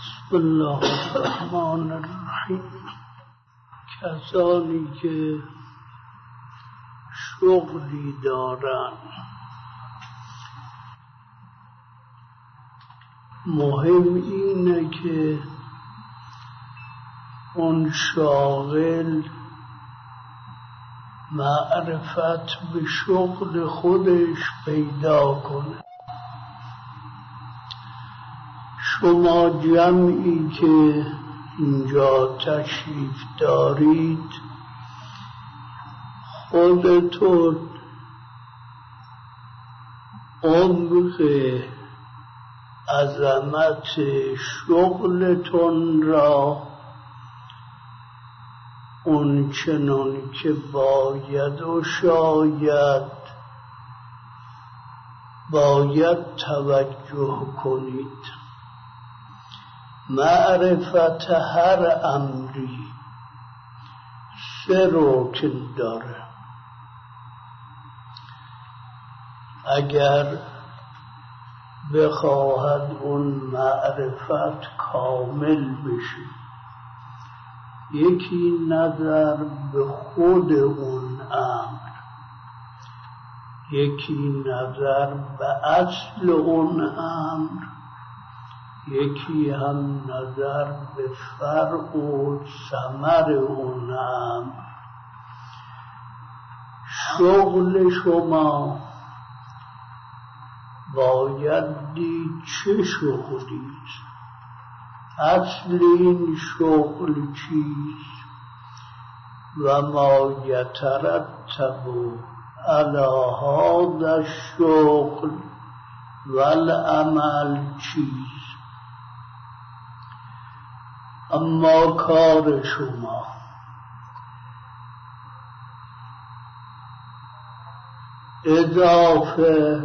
بسم الله الرحمن الرحیم. کسانی که شغلی دارن مهم اینه که اون شاغل معرفت به شغل خودش پیدا کنه. شما جمعی که اینجا تشریف دارید خودتون عمق عظمت شغلتون را اون چنان که باید و باید توجه کنید. معرفت هر امری 3 رکن داره. اگر بخواهد اون معرفت کامل بشه، یکی نظر به خود اون امر، یکی نظر به اصل اون امر، یکی هم نظر به فرع و ثمر اون امر. شغل شما باید دید چه شغلیست، اصل این شغل چیست و ما یترتب علی هذا الشغل و العمل چیست. اما کار شما اضافه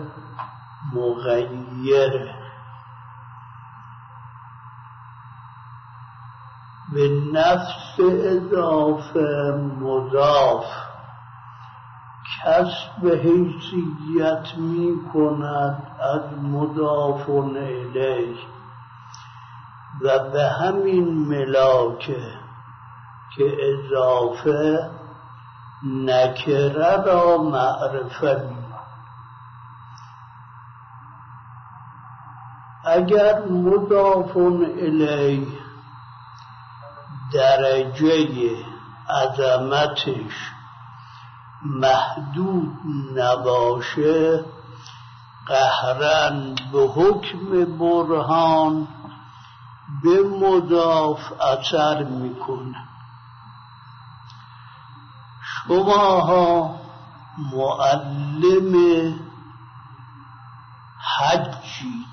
مغیره، به نفس اضافه مضاف، کسب حیثیت می کند از مضاف الیه و به همین ملاکه که اضافه نکره را معرفه می. اگر مضاف الیه درجه عظمتش محدود نباشه، قهرن به حکم برهان به مضاف اثر میکنه. شماها معلم حجید.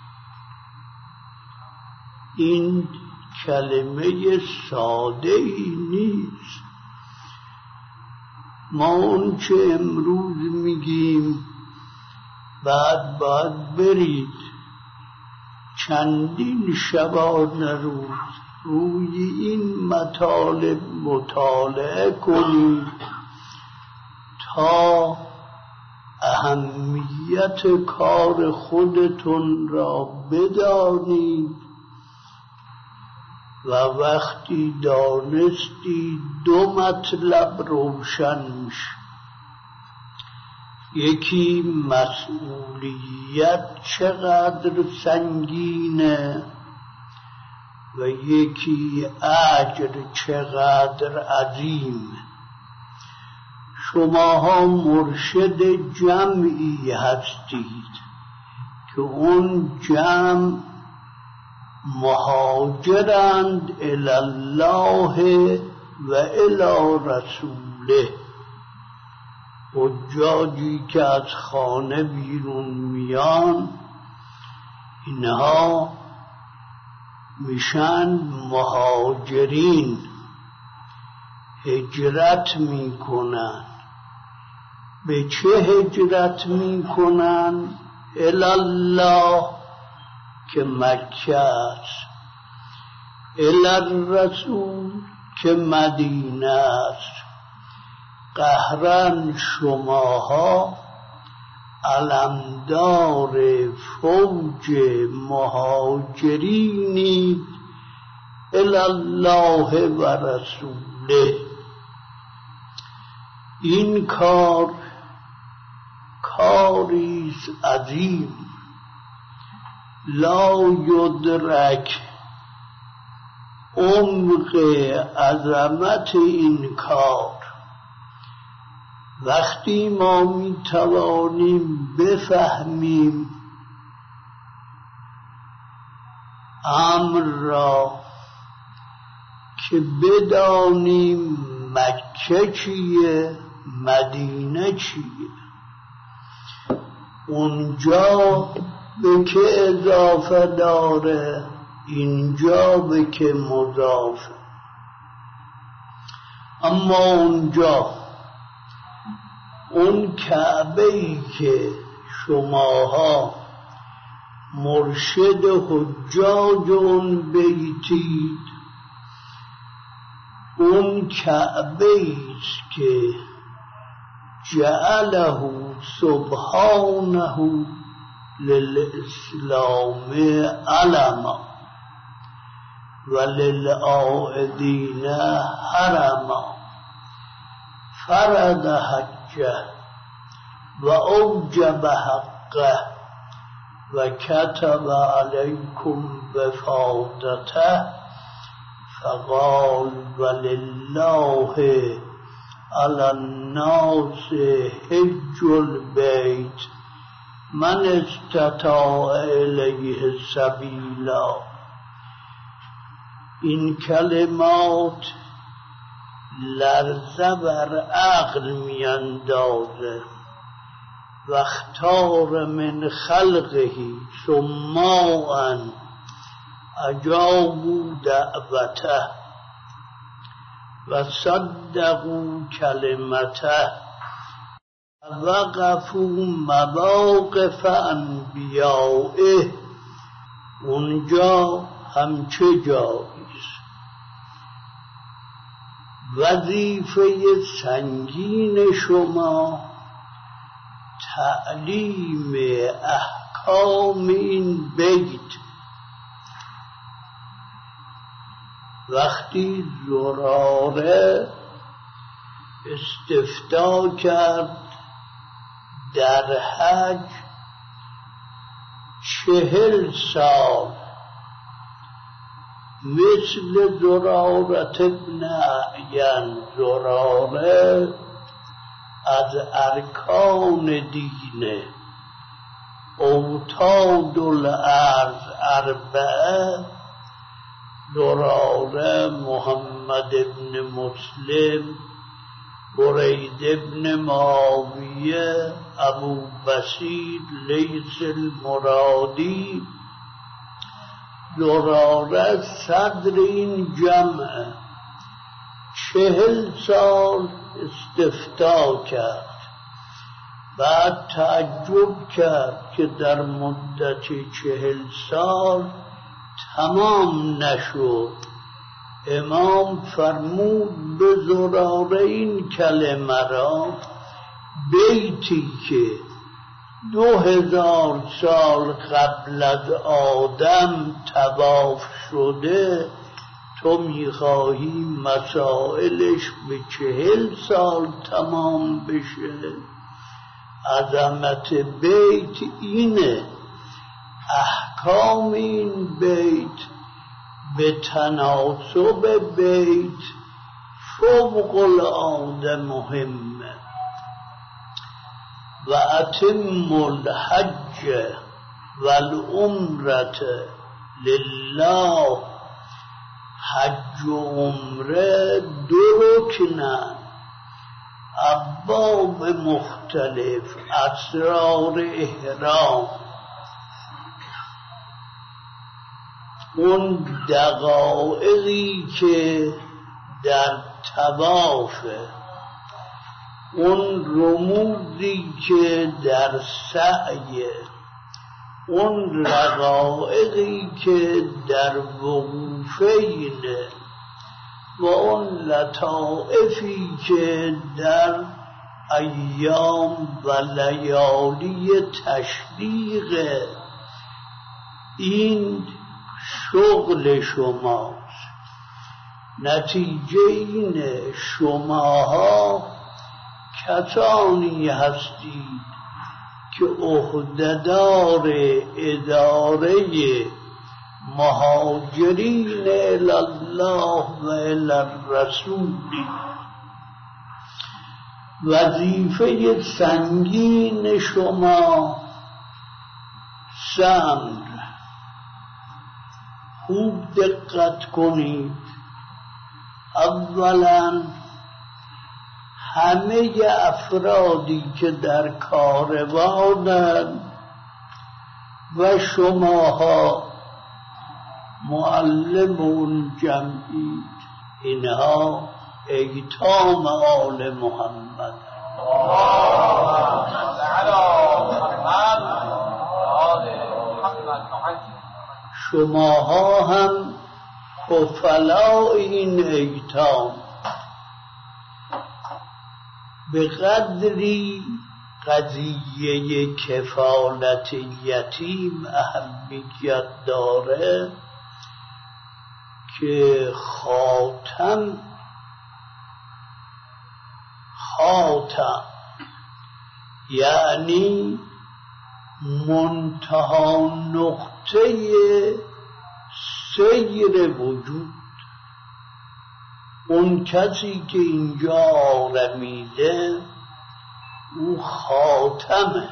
این کلمه ساده ای نیست. ما اون چه امروز میگیم بعد باید برید چندین شبانه روی این مطالب مطالعه کنید تا اهمیت کار خودتون را بدانید و وقتی دانستی 2 مطلب روشن میشه. یکی مسئولیت چقدر سنگینه و یکی اجر چقدر عظیم. شماها مرشد جمعی هستید که اون جمع مهاجرند الی الله و الی رسوله. حجاجی که از خانه بیرون میان اینها میشن مهاجرین، هجرت میکنن. به چه هجرت میکنن؟ الی الله که مکه است، الی الرسول که مدینه است. قهرن شماها علمدار فوج مهاجرینید الی الله و رسوله. این کار کاریست عظیم، لا یدرک عمق عظمت این کار. وقتی ما میتوانیم بفهمیم امر را، که بدانیم مکه چیه مدینه چیه، اونجا به که اضافه داره، اینجا به که مضافه. اما اونجا اون کعبه‌ای که شماها مرشد حجاج اون بیتید، اون کعبه‌ایست که جعله سبحانه للاسلام علما و للعائدین حرما، فرض حجه و اوجب حقه و کتب علیکم بفاضته، فقال ولله علی الناس حج البیت من استطاع الیه سبیلا. این کلمات لرزه بر عقل میاندازه. و اختار من خلقه سماعا اجابوا دعوته و صدقوا کلمته وقفوا مواقف انبیائه. اونجا همچه جاییست. وظیفه سنگین شما تعلیم احکام این بیت. وقتی زراره استفتا کرد در حج 40 سال، مثل زرارت ابن اعین، زراره از ارکان دینه، اوتاد الارض 4، زراره محمد ابن مسلم، برید ابن معاویه، ابو بصیر لیث المرادی. زراره صدر این جمع 40 سال استفتا کرد. بعد تعجب کرد که در مدت 40 سال تمام نشد. امام فرمود به زراره این کلمه را، بیتی که 2000 سال قبل از آدم طواف شده، تو میخواهی مسائلش به 40 سال تمام بشه؟ عظمت بیت اینه. احکام این بیت به تناسب بیت فوق العاده مهمه. و اتم الحج والعمرة لله. حج و عمره 2 رکنن، ابواب مختلف، اسرار احرام، اون دقایقی که در طوافه، اون رموزی که در سعیه، اون رقائقی که در وقوفینه، و اون لطائفی که در ایام و لیالی تشریق. این شغل شماست. نتیجه اینه شماها کسانی هستید که عهدهدار اداره مهاجرین الله و الرسولی. وظیفه سنگین شما سمر. خوب دقت کنید. اولا همه افرادی که در کاروانند و شماها معلمون جمعید، اینها ایتام آل محمد. شماها هم کفلاء این ایتام. به قدری قضیه کفالت یتیم اهمیت داره که خاتم یعنی منتهی نقطه سیر وجود. اون کسی که اینجا آرمیده او خاتمه.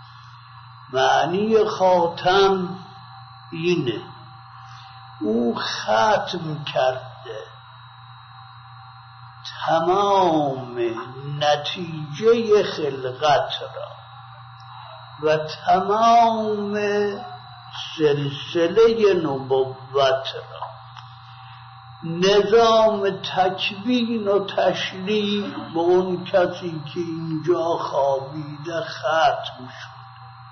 معنی خاتم اینه او ختم کرده تمام نتیجه خلقت را و تمام سلسله نبوت را. نظام تکوین و تشریع به اون کسی که اینجا خوابیده ختم شد.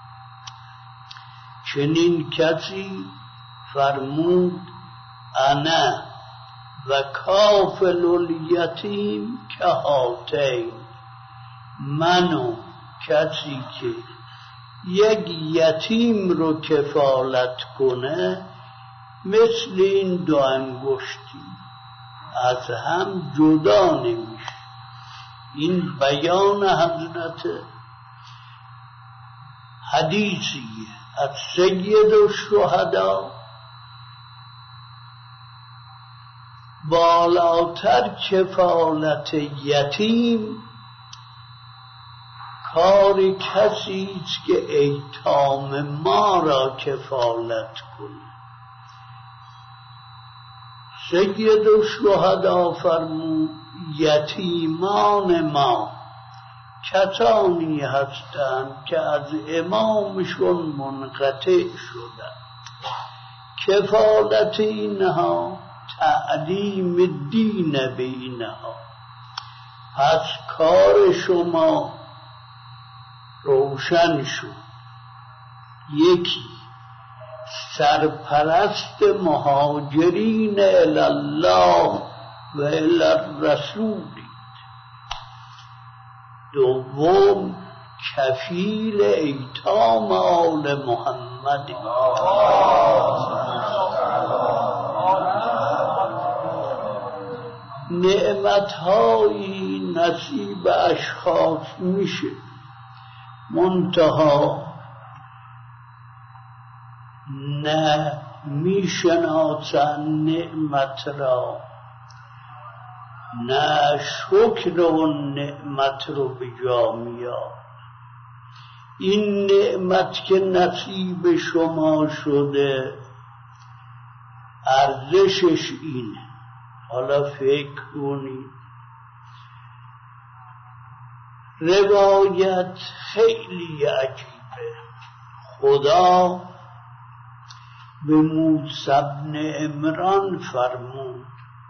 چنین کسی فرمود انا و کافل الیتیم که هاتین. من و کسی که یک یتیم رو کفالت کنه مثل این دو انگشتی از هم جدا نمیشه. این بیان حضرت حدیثیه از سید الشهدا. بالاتر کفالت یتیم کار کسی است که ایتام ما را کفالت کنه. سید الشهدا فرمود یتیمان ما کسانی هستند که از امامشون منقطع شدند. کفالت اینها تعلیم دین به اینها. پس کار شما روشن شد. یکی سرپرست مهاجرین الله و الرسولید. دوم کفیل ایتام آل محمد. نعمتهایی نصیب اشخاص میشه، منتها نه میشناسن نعمت را، نه شکر اون نعمت رو به جا میاد. این نعمت که نصیب شما شده ارزشش اینه. حالا فکر کنید، روایت خیلی عجیبه. خدا به موسی بن عمران فرمود،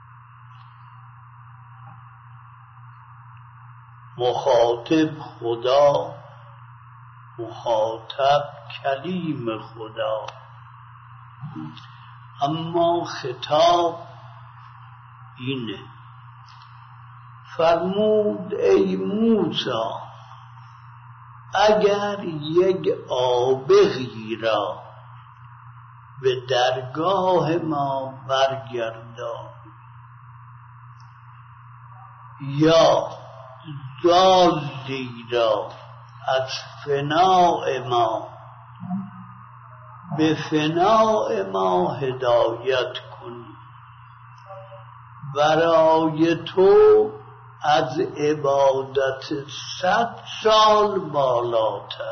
مخاطب خدا، مخاطب کلیم خدا، اما خطاب اینه. فرمود ای موسی اگر یک آبغی را به درگاه ما برگردان یا ضالی را از فناء ما به فناء ما هدایت کنی. برای تو از عبادت 100 سال بالاتر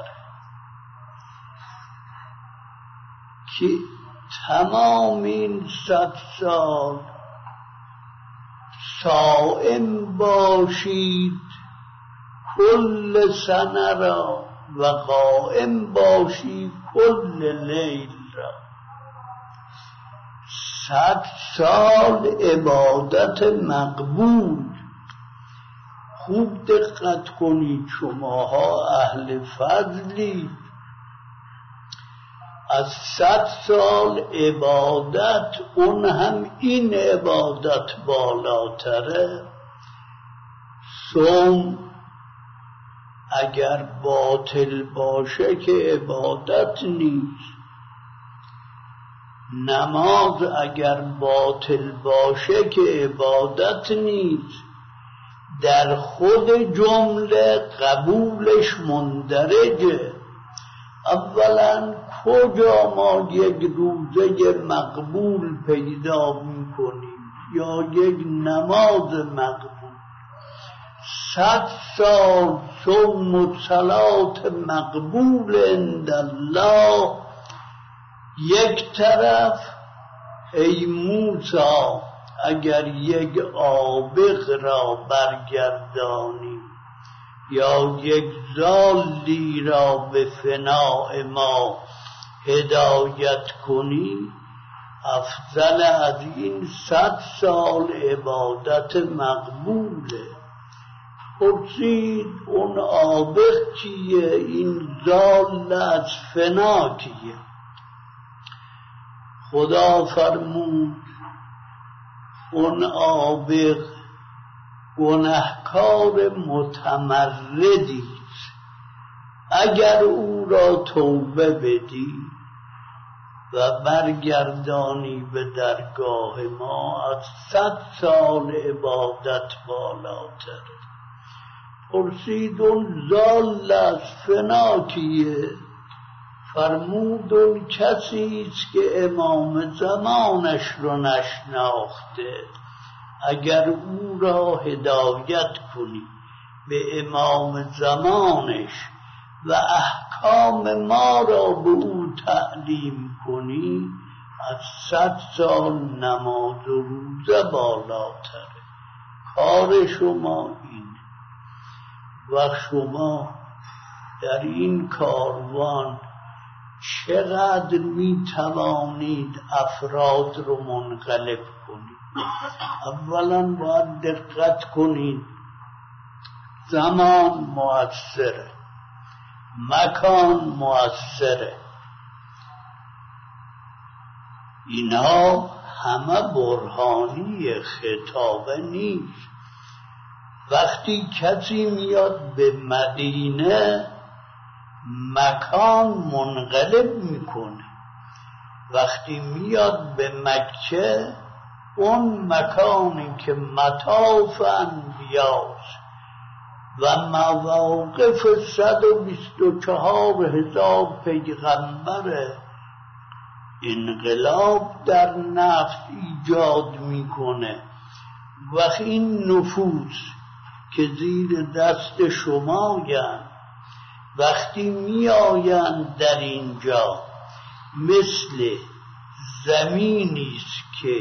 که تمام این 100 سال صائم باشید کل سنه را و قائم باشید کل لیل را. 100 سال عبادت مقبول. خوب دقت کنید، شماها اهل فضلی. از 100 سال عبادت اون هم این عبادت بالاتره. صوم اگر باطل باشه که عبادت نیست. نماز اگر باطل باشه که عبادت نیست. در خود جمله قبولش مندرجه. اولا کجا ما یک روزه مقبول پیدا میکنیم یا یک نماز مقبول؟ 100 سال صوم و صلات مقبول عند الله. یک طرف ای موسی اگر یک عابق را برگردانی یا یک ضالی را به فناء ما هدایت کنی، افضل از این 100 سال عبادت مقبوله. پرسید اون عابق کیه؟ این ضال از فنا کیه؟ خدا فرمود اون عابق گنهکار متمردی است. اگر او را توبه بدی و برگردانی به درگاه ما، از 100 سال عبادت بالاتر. پرسید اون ضال از فنا کیه؟ فرمود اون کسی است که امام زمانش رو نشناخته. اگر او را هدایت کنی به امام زمانش و احکام ما را به او تعلیم کنی، از 100 سال نماز و روزه بالاتره. کار شما اینه و شما در این کاروان چقدر می توانید افراد رو منقلب کنید. اولا باید دقت کنید، زمان مؤثره، مکان مؤثره. اینا همه برهانی خطابه نیست. وقتی کسی میاد به مدینه مکان منقلب میکنه. وقتی میاد به مکه اون مکانی که مطاف انبیاست و مواقف 124,000 پیغمبر انقلاب در نفس ایجاد میکنه. وقتی این نفوس که زیر دست شمایند وقتی می آیند در اینجا مثل زمینی است که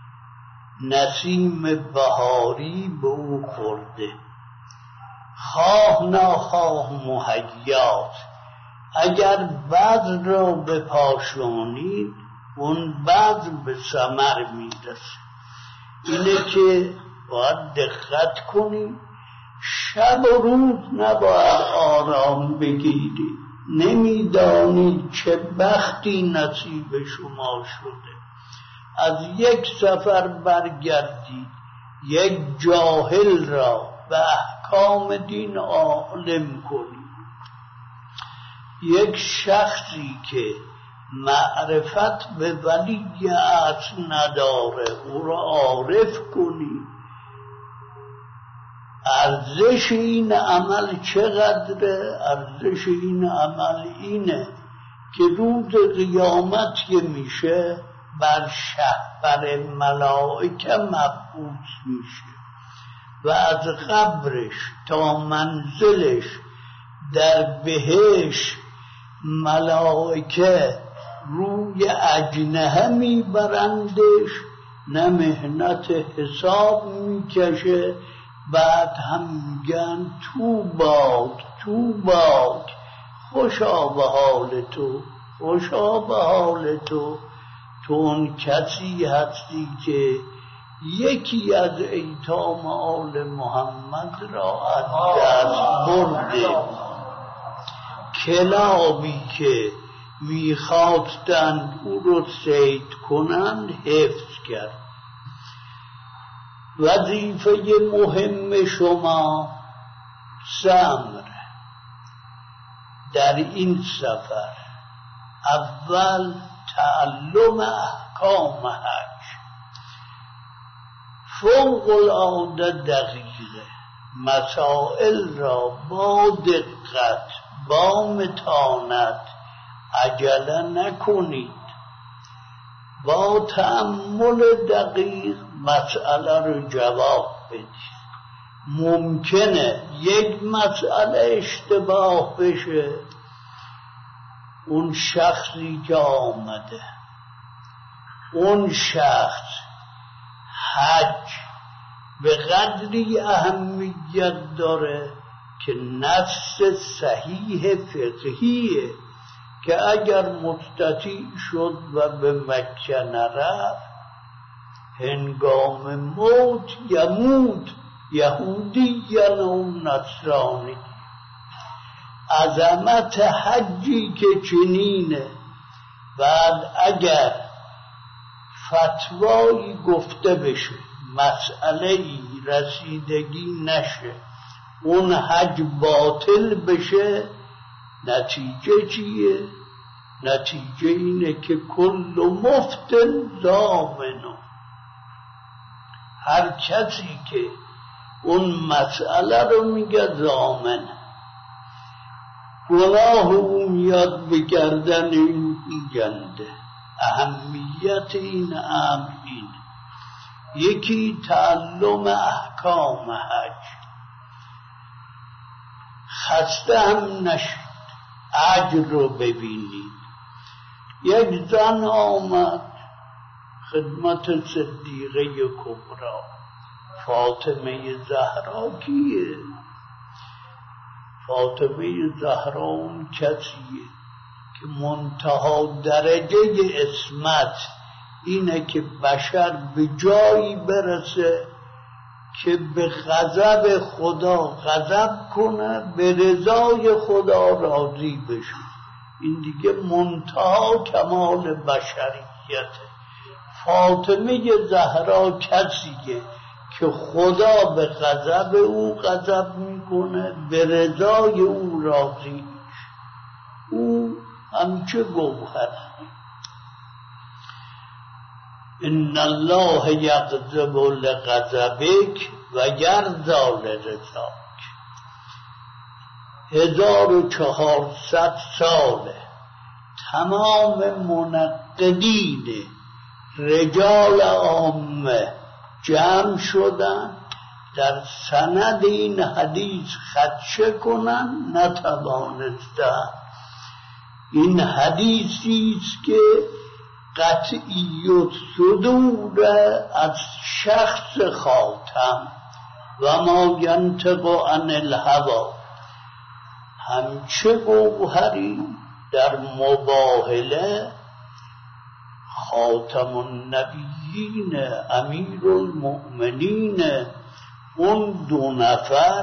نسیم بهاری به او خورده، خواه ناخواه مهیاست. اگر بذر را بپاشانید اون بذر به ثمر میرسه. اینه که باید دقت کنید، شب و روز نباید آرام بگیرید. نمیدانید چه بختی نصیب شما شده. از یک سفر برگردید، یک جاهل را به احکام دین عالم کنید. یک شخصی که معرفت به ولی اصل نداره او را عارف کنید. ارزش این عمل چقدره؟ ارزش این عمل اینه که روز قیامت که میشه بر ملائکه مبعوث میشه و از قبرش تا منزلش در بهشت ملائکه روی اجنحه میبرندش، نه مهنت حساب میکشه. بعد هم میگن تو باد خوشا به حال تو، خوشا به حال تو. تو اون کسی هستی که یکی از ایتام آل محمد را از دست برده. کلابی که میخواستند او رو صید کنند حفظ کرد. وظیفه مهم شما سمر در این سفر، اول تعلم احکام حج فوق العاده دقیقه، مسائل را با دقت با متانت عجله نکنید، با تأمل دقیق مسئله رو جواب بدید. ممکنه یک مسئله اشتباه بشه، اون شخصی که آمده، اون شخص حج به قدری اهمیت داره که نص صحیح فقهیه که اگر مستطیع شد و به مکه نرفت، هنگام موت یموت یهودی یا نصرانی. عظمت حجی که چنینه. بعد اگر فتوایی گفته بشه، مسئله‌ای رسیدگی نشه، اون حج باطل بشه، نتیجه چیه؟ نتیجه اینه که کل مفتن ضامنه. هر کسی که اون مسئله رو میگه ضامنه. گناه او میاد به گردن این گنده. اهمیت این امر این. یکی تعلم احکام حج. خسته هم نشید، اجر رو ببینید. یک زن آمد خدمت صدیقه کبرا. فاطمه زهرا کیه؟ فاطمه زهرا اون کسیه که منتها درجه عصمت اینه که بشر به جایی برسه که به غضب خدا غضب کنه، به رضای خدا راضی بشه. این دیگه منتها کمال بشریته. فاطمه زهرا کسیه که خدا به غضب او غضب میکنه، به رضای او راضی میشه. او همچه گوهر. ان الله یغضب لغضبک و یرضا لرضاک. 1400 ساله تمام منقدین رجال عامه جمع شدن در سند این حدیث خدشه کنن، نتوانستن. این حدیثی است که قطعیت صدور از شخص خاتم و ما ینطق عن الهوی. همچه گوهری در مباهله خاتم النبیین امیر المؤمنین، اون 2 نفر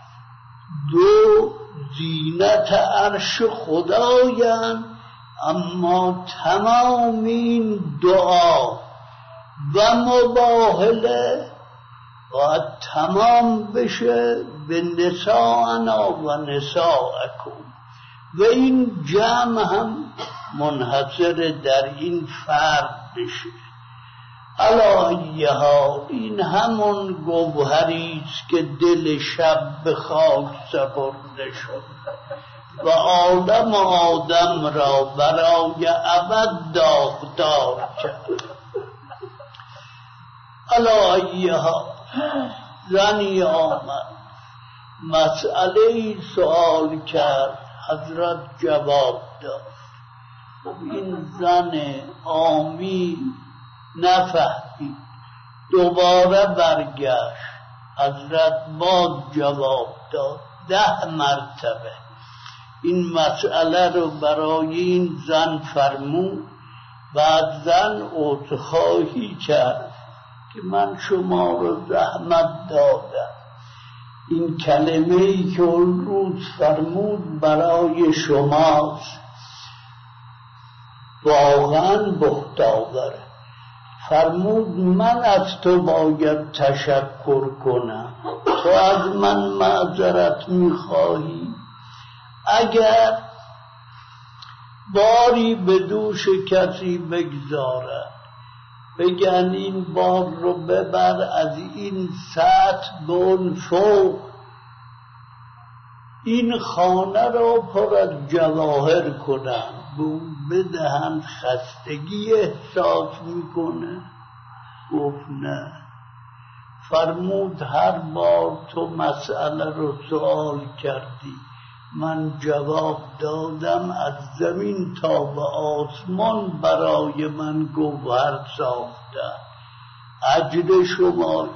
2 زینت عرش خدایند، اما تمام این دعا و مباهله باید تمام بشه به نساءنا و نساءکم. و این جمع هم منحصر در این فرد بشه. علی حال این همون گوهریست که دل شب به خاک سپرده شد و آدم را برای ابد داغدار کرد. علی حال زنی آمد مسئله سوال کرد، حضرت جواب داد. این زن عامی نفهمید، دوباره برگشت، حضرت باز جواب داد 10 مرتبه. این مسئله رو برای این زن فرمود. بعد زن عذرخواهی کرد که من شما رو زحمت دادم، این کلمه‌ای که اون روز فرمود برای شماست، واقعا بهت‌آوره. فرمود من از تو باید تشکر کنم، تو از من معذرت میخواهی. اگر باری به دوش کسی بگذارد، بگن این بار رو ببر از این سطح به اون فوق، این خانه رو پر از جواهر کنن، به اون بدهن، خستگی احساس میکنه. گفت نه. فرمود هر بار تو مسئله رو سوال کردی، من جواب دادم، از زمین تا به آسمان برای من گوهر ساخته. اجر شما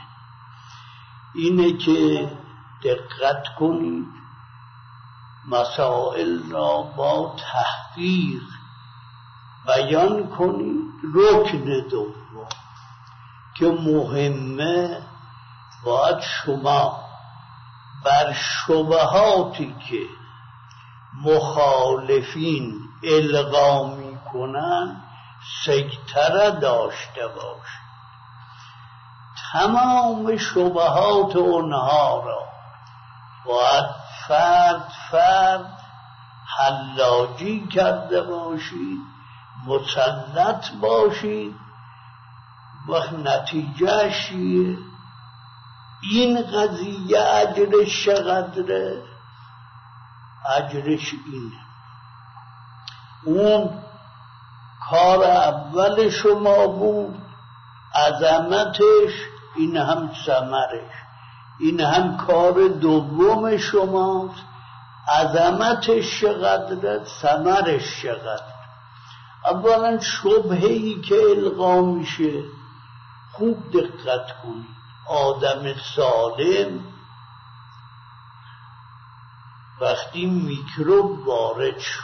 اینه که دقت کنید، مسائل را با تحقیق بیان کنید. رکن دوم که مهمه، باید شما بر شبهاتی که مخالفین القا میکنن سیطره داشته باشید. تمام شبهات اونها را باید فرد حلاجی کرده باشید، مسلط باشید. و نتیجه چیه؟ این قضیه اجرش چقدره؟ اجرش اینه. اون کار اول شما بود، عظمتش، این هم ثمرش. این هم کار دوم شماست، عظمتش چقدره، ثمرش چقدره. اولا شبهه‌ای که القا میشه، خوب دقت کنید. آدم سالم وقتی میکروب وارد شد،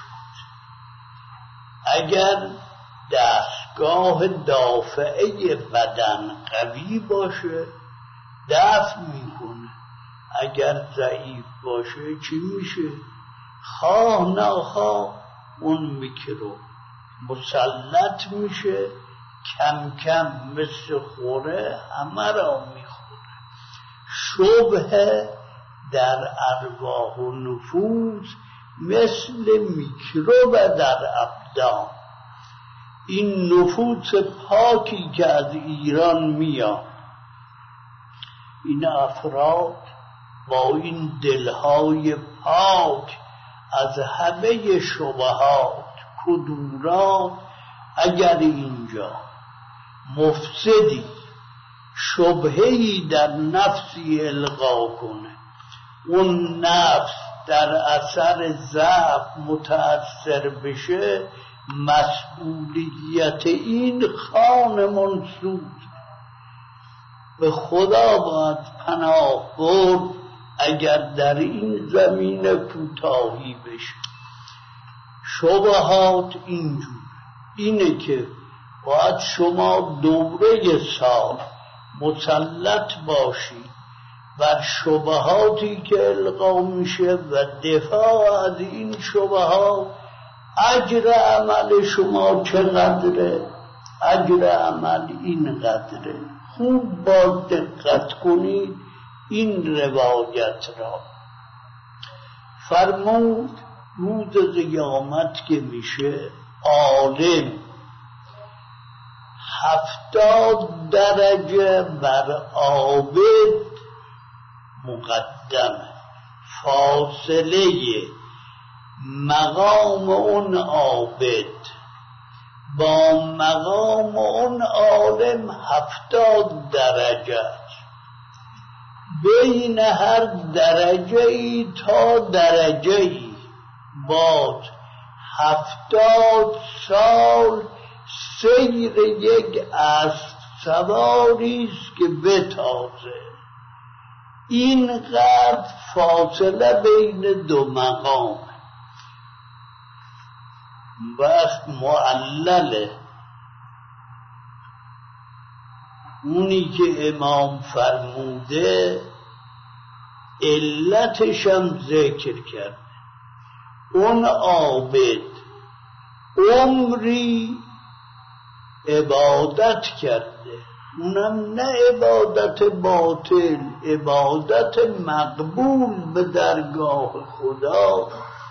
اگر دستگاه دافعه بدن قوی باشه دفع میکنه، اگر ضعیف باشه چی میشه؟ خواه نخواه اون میکروب مسلط میشه، کم کم مثل خوره همه را میخوره. شبه در ارواح و نفوس مثل میکروب در ابدان. این نفوس پاکی که از ایران میاد، این افراد با این دلهای پاک از همه شبهات، کدورات، اگر اینجا مفسدی شبهه‌ای در نفسی القا کنه، اون نفس در اثر ضعف متأثر بشه، مسئولیت این خان منسوب به خدا باید پناه برد اگر در این زمینه کوتاهی بشه. شبهات اینه که باید شما دوره سال مسلط باشید بر شبهاتی که القا میشه و دفاع از این شبهات. اجر عمل شما چقدره؟ اجر عمل این قدره. خوب با دقت کنید این روایت را. فرمود روز قیامت که میشه، عالم 70 درجه بر عابد مقدمه. فاصله مقام اون عابد با مقام اون عالم 70 درجه است. بین هر درجه ای تا درجه ای باد 70 سال سیر یک اسب سواری است که بتازه. اینقدر فاصله بین دو مقام. وقت معلله اونی که امام فرموده علتش هم ذکر کرده. اون عابد عمری عبادت کرده، اونم نه عبادت باطل، عبادت مقبول به درگاه خدا.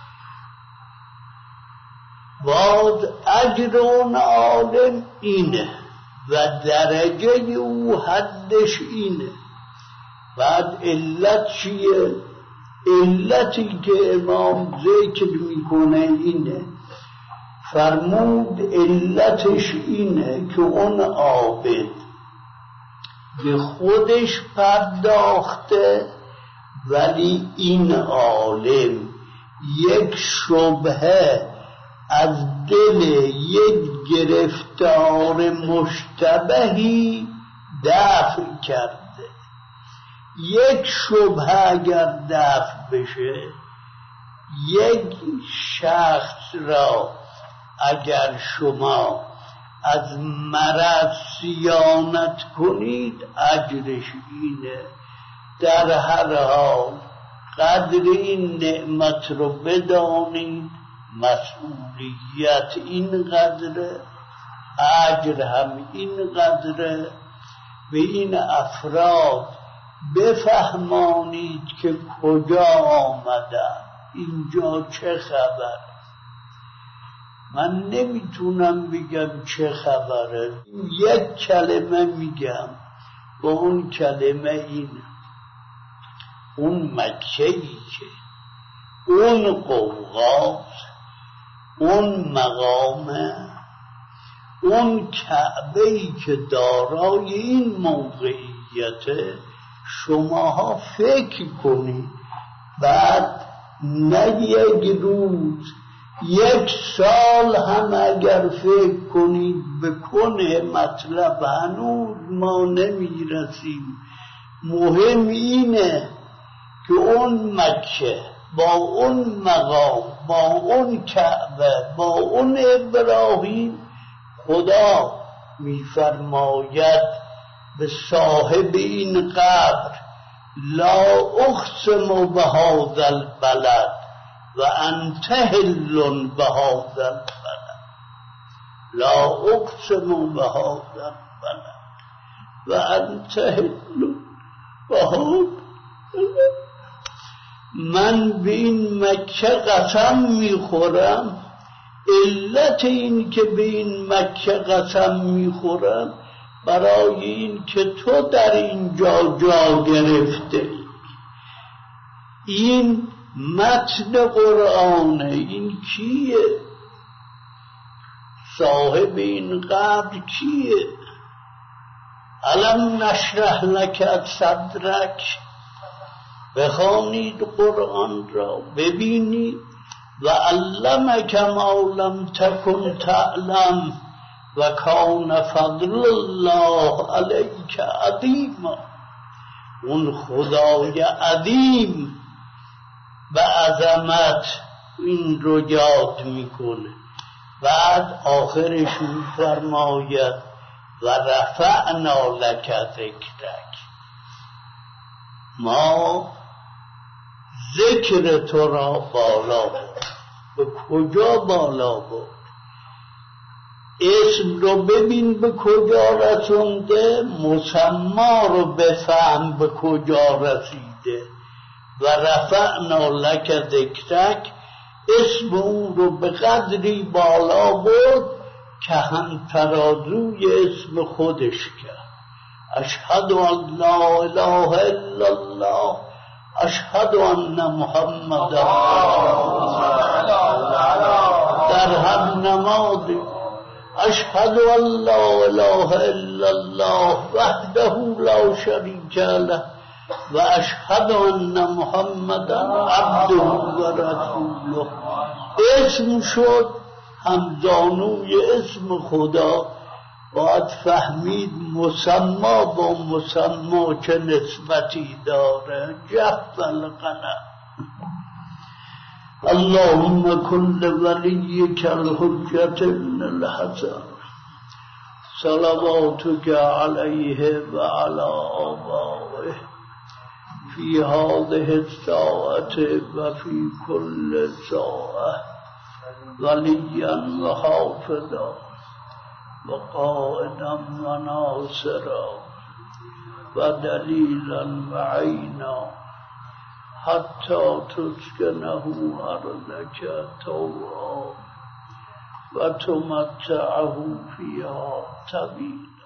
باز اجر اون عالم اینه و درجه او حدش اینه. بعد علت چیه؟ علتی که امام ذکر میکنه اینه، فرمود علتش اینه که اون عابد به خودش پرداخته، ولی این عالم یک شبهه از دل یک گرفتار مشتبهی دفع کرده. یک شبهه اگر دفع بشه، یک شخص را اگر شما از مرض صیانت کنید اجرش اینه. در هر حال قدر این نعمت رو بدانید، مسئولیت این قدره، اجر هم این قدره. به این افراد بفهمانید که کجا آمدن، اینجا چه خبر. من نمیتونم بگم چه خبره، یک کلمه میگم با اون کلمه اینه: اون مکه‌ای که اون قوقاست، اون مقامه، اون کعبه‌ای که دارای این موقعیته، شماها فکر کنید. بعد نه یک روز، یک سال هم اگر فکر کنید به کنه مطلب، هنوز ما نمیرسیم. مهم اینه که اون مکه با اون مقام، با اون کعبه، با اون ابراهیم، خدا میفرماید به صاحب این قبر: لا اقسم بهذا البلد و انت حل بهذا البلد. لا اقسم بهذا البلد و انت حل بهذا البلد. من به این مکه قسم میخورم. علت این که به این مکه قسم میخورم برای این که تو در اینجا جا گرفته ای. این متن قرآنه. این کیه؟ صاحب این قبر کیه؟ الم نشرح لک صدرک. بخوانید قرآن را، ببینید: و علمک ما لم تکن تعلم و کان فضل الله علیک عظیما. اون خدای عظیم به عظمت این رو یاد میکنه. بعد آخرش میفرماید: و رفعنا لک ذکرک. ما ذکر تو را بالا برد. به کجا بالا برد؟ اسم رو ببین به کجا رسونده، مسما رو بفهم به کجا رسیده. و رفعنا لک ذکرک، اسم اون رو به قدری بالا برد کهن ترازوی اسم خودش کرد. اشهد ان لا اله الا الله، اشهد ان محمد در هر نمازی اشهد ان لا اله الا الله وحده لا شریک له و اشهد ان محمدا عبده و رسوله. اسم شد همزانوی اسم خدا. باید فهمید مسما با مسما چه نسبتی داره. جف القلم. اللهم کن لولیک الحجة ابن الحسن صلواتک علیه و علی آبائه فی هذه الساعة و فی کل ساعة ولیا و حافظا و قائدا و ناصرا و دلیلا و عینا حتی تسکنه ارضک طوعا و تمتعه فیها طویلا.